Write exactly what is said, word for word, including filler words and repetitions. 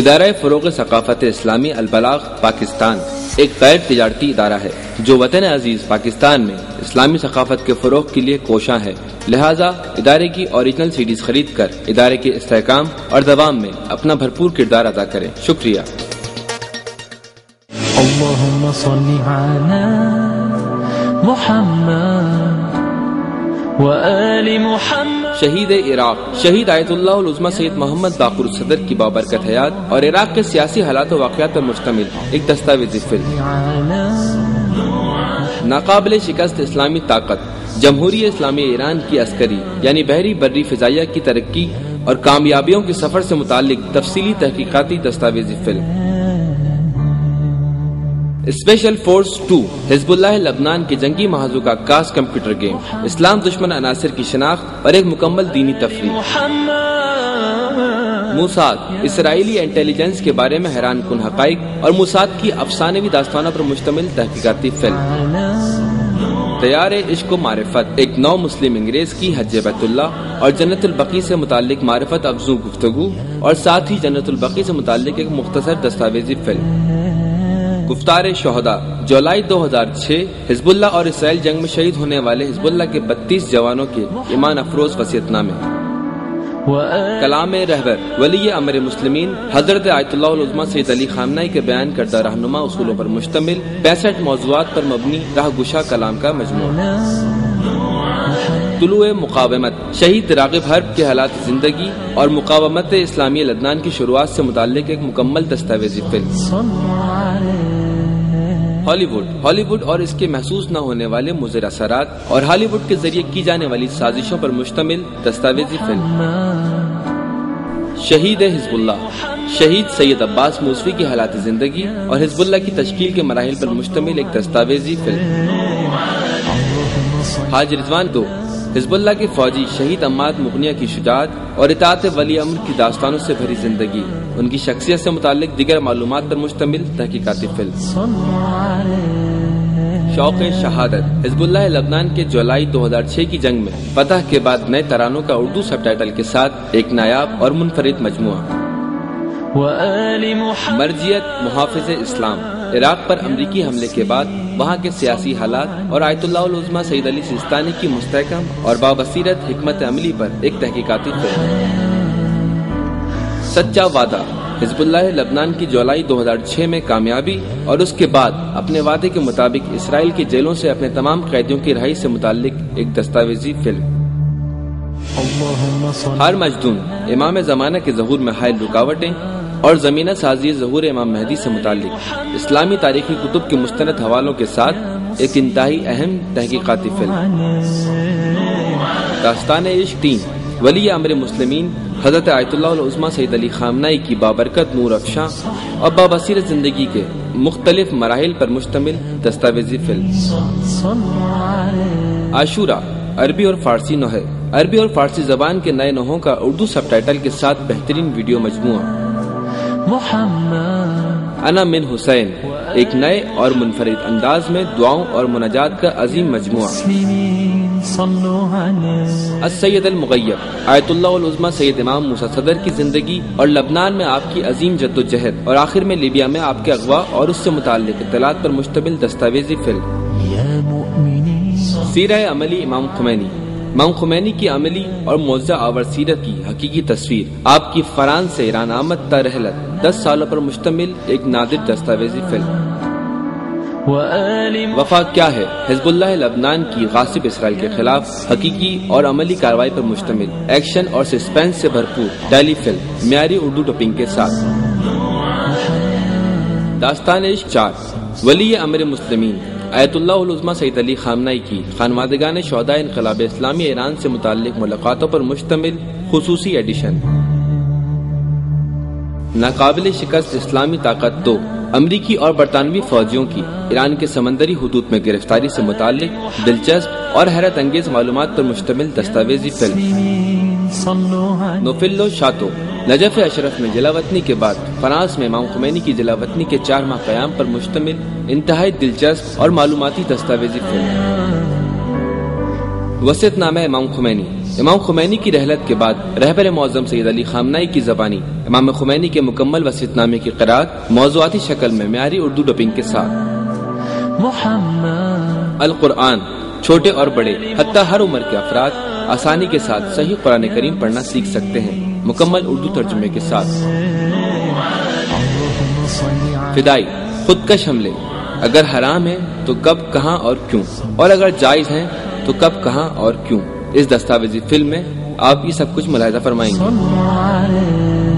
ادارہ فروغ ثقافت اسلامی البلاغ پاکستان ایک غیر تجارتی ادارہ ہے جو وطن عزیز پاکستان میں اسلامی ثقافت کے فروغ کے لیے کوشاں ہے، لہٰذا ادارے کی اوریجنل سیڈیز خرید کر ادارے کے استحکام اور دوام میں اپنا بھرپور کردار ادا کریں۔ شکریہ۔ اللہم صلی علی محمد وآل محمد۔ شہید عراق شہید آیت اللہ العظمہ سید محمد باقر الصدر کی بابرکت حیات اور عراق کے سیاسی حالات و واقعات پر مشتمل ایک دستاویزی فلم۔ ناقابل شکست اسلامی طاقت جمہوریہ اسلامی ایران کی عسکری یعنی بحری بری فضائیہ کی ترقی اور کامیابیوں کے سفر سے متعلق تفصیلی تحقیقاتی دستاویزی فلم۔ اسپیشل فورس ٹو حزب اللہ لبنان کے جنگی محاذوں کا کاس کمپیوٹر گیم، اسلام دشمن عناصر کی شناخت اور ایک مکمل دینی تفریح۔ موساد اسرائیلی انٹیلیجنس کے بارے میں حیران کن حقائق اور موساد کی افسانوی داستانوں پر مشتمل تحقیقاتی فلم۔ تیار عشق و معرفت ایک نو مسلم انگریز کی حج بیت اللہ اور جنت البقیع سے متعلق معرفت افزوں گفتگو اور ساتھ ہی جنت البقیع سے متعلق ایک مختصر دستاویزی فلم۔ گفتار شہداء جولائی دو ہزار چھ حزب اللہ اور اسرائیل جنگ میں شہید ہونے والے حزب اللہ کے بتیس جوانوں کے ایمان افروز وصیت نامے۔ کلام رہبر ولی امر مسلمین حضرت آیت اللہ العظمہ سید علی خامنہ ای کے بیان کردہ رہنما اصولوں پر مشتمل پینسٹھ موضوعات پر مبنی راہ گشا کلام کا مجموعہ۔ طلوع مقاومت شہید راغب حرب کے حالات زندگی اور مقاومت اسلامی لبنان کی شروعات سے متعلق ایک مکمل دستاویزی فلم۔ ہالی ووڈ ہالی ووڈ اور اس کے محسوس نہ ہونے والے مضر اثرات اور ہالی ووڈ کے ذریعے کی جانے والی سازشوں پر مشتمل دستاویزی فلم۔ شہید حزب اللہ شہید سید عباس موسوی کی حالات زندگی اور حزب اللہ کی تشکیل کے مراحل پر مشتمل ایک دستاویزی فلم۔ حاج رضوان دو حزب اللہ کے فوجی شہید عماد مغنیہ کی شجاعت اور اطاعت ولی امر کی داستانوں سے بھری زندگی، ان کی شخصیت سے متعلق دیگر معلومات پر مشتمل تحقیقاتی فلم۔ شوق شہادت حزب اللہ لبنان کے جولائی دو ہزار چھ کی جنگ میں فتح کے بعد نئے ترانوں کا اردو سب ٹائٹل کے ساتھ ایک نایاب اور منفرد مجموعہ۔ مرجعیت محافظ اسلام عراق پر امریکی حملے کے بعد وہاں کے سیاسی حالات اور آیت اللہ العظمہ سید علی سیستانی کی مستحکم اور بابصیرت حکمت عملی پر ایک تحقیقاتی فلم۔ سچا وعدہ حزب اللہ لبنان کی جولائی دو ہزار چھ میں کامیابی اور اس کے بعد اپنے وعدے کے مطابق اسرائیل کی جیلوں سے اپنے تمام قیدیوں کی رہائی سے متعلق ایک دستاویزی فلم۔ ہر مجدون امام زمانہ کے ظہور میں حائل رکاوٹیں اور زمینہ سازی ظہور امام مہدی سے متعلق اسلامی تاریخی کتب کے مستند حوالوں کے ساتھ ایک انتہائی اہم تحقیقاتی فلم۔ داستان عشق تین ولی امر مسلمین حضرت آیت اللہ العظمہ سید علی خامنہ ای کی بابرکت نور افشاں اور بابصیرت زندگی کے مختلف مراحل پر مشتمل دستاویزی فلم۔ عاشورہ عربی اور فارسی نوحے عربی اور فارسی زبان کے نئے نوحوں کا اردو سب ٹائٹل کے ساتھ بہترین ویڈیو مجموعہ۔ انا من حسین ایک نئے اور منفرد انداز میں دعاؤں اور مناجات کا عظیم مجموعہ۔ السید المغیب آیت اللہ العظمہ سید امام موسیٰ صدر کی زندگی اور لبنان میں آپ کی عظیم جد و جہد اور آخر میں لیبیا میں آپ کے اغوا اور اس سے متعلق اطلاعات پر مشتمل دستاویزی فلم۔ سیرہ عملی امام خمینی امام خمینی کی عملی اور معجزہ آور سیرت کی حقیقی تصویر، آپ کی فرانس سے ایران آمد تا رحلت دس سالوں پر مشتمل ایک نادر دستاویزی فلم۔ وفا کیا ہے حزب اللہ لبنان کی غاصب اسرائیل کے خلاف حقیقی اور عملی کارروائی پر مشتمل ایکشن اور سسپینس سے بھرپور ٹیلی فلم معیاری اردو ڈبنگ کے ساتھ۔ داستان عشق چار ولی امر مسلمین آیت اللہ العظمہ سید علی خامنہ ای کی خانوادگان شہداء انقلاب اسلامی ایران سے متعلق ملاقاتوں پر مشتمل خصوصی ایڈیشن۔ ناقابل شکست اسلامی طاقت دو امریکی اور برطانوی فوجیوں کی ایران کے سمندری حدود میں گرفتاری سے متعلق دلچسپ اور حیرت انگیز معلومات پر مشتمل دستاویزی فلم۔ نوفلو شاتو نجف اشرف میں جلاوطنی کے بعد فرانس میں امام خمینی کی جلاوطنی کے چار ماہ قیام پر مشتمل انتہائی دلچسپ اور معلوماتی دستاویزی فلم۔ وصیت نامہ امام خمینی۔ امام خمینی کی رحلت کے بعد رہبر معظم سید علی خامنہئی کی زبانی امام خمینی کے مکمل وصیت نامے کی قرأت موضوعاتی شکل میں معیاری اردو ڈبنگ کے ساتھ۔ محمد القرآن چھوٹے اور بڑے حتیٰ ہر عمر کے افراد آسانی کے ساتھ صحیح قرآن کریم پڑھنا سیکھ سکتے ہیں، مکمل اردو ترجمے کے ساتھ۔ فدائی خود کش حملے، اگر حرام ہے تو کب، کہاں اور کیوں، اور اگر جائز ہیں تو کب، کہاں اور کیوں۔ اس دستاویزی فلم میں آپ یہ سب کچھ ملاحظہ فرمائیں گے۔